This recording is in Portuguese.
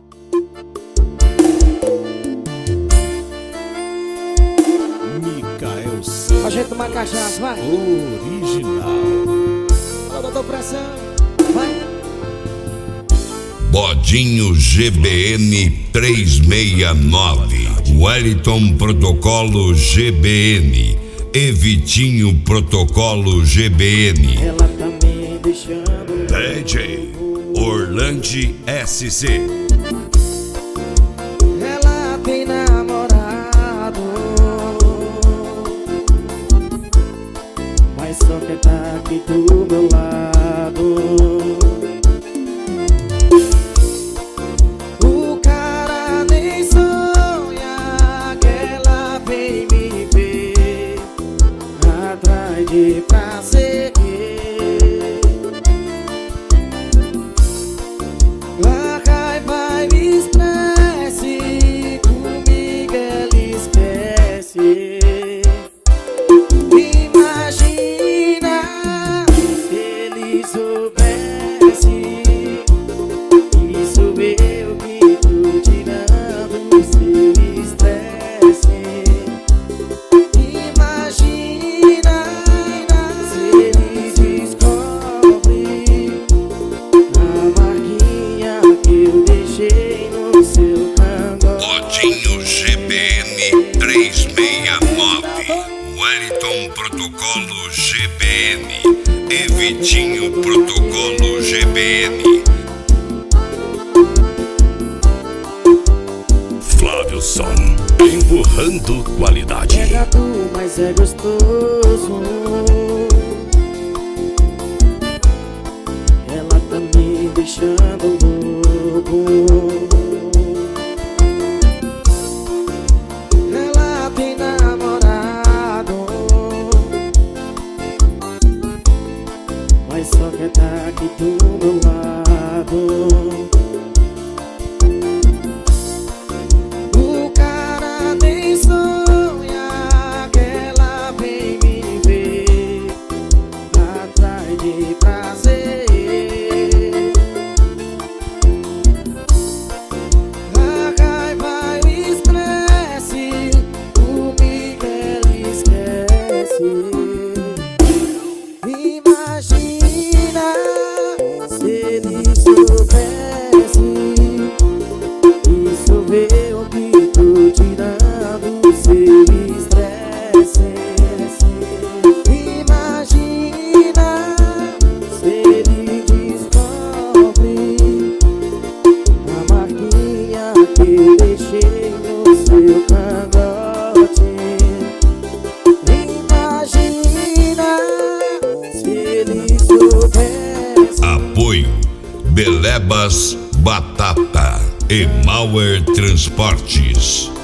Micael Santos. A gente tomar cachaça, vai. Original. Alô, doutor Pressão, vai. Bodinho GBN 369, Wellington Protocolo GBN, Evitinho Protocolo GBN. Ela tá me deixando. DJ Orlandi SC. Ela tem namorado, mas só quer tá aqui do meu lado. O cara nem sonha que ela vem me ver atrás de prazer. A raiva me estresse, comigo ela esquece. Imagina se ele soubesse. Isso eu que tô tirando o seu estresse. Imagina se ele descobre a marquinha que eu deixei no seu cangote. Bodinho GBN 369, Wellington Protocolo GBN, Evitinho Protocolo GBN. Flávio Som, empurrando qualidade. É gato, mas é gostoso. Ela tá me deixando louco. Ela tem namorado, mas só quer tá aqui do meu lado. O cara nem sonha que ela vem me ver atrás de prazer. A raiva e o estresse, comigo ela esquece. Imagina se ele soubesse. Isso eu que tô tirando o seu estresse. Imagina se ele descobre a marquinha que eu deixei no seu cangote. Imagina se ele soubesse. Apoio Belebas Batata e Mauer Transportes.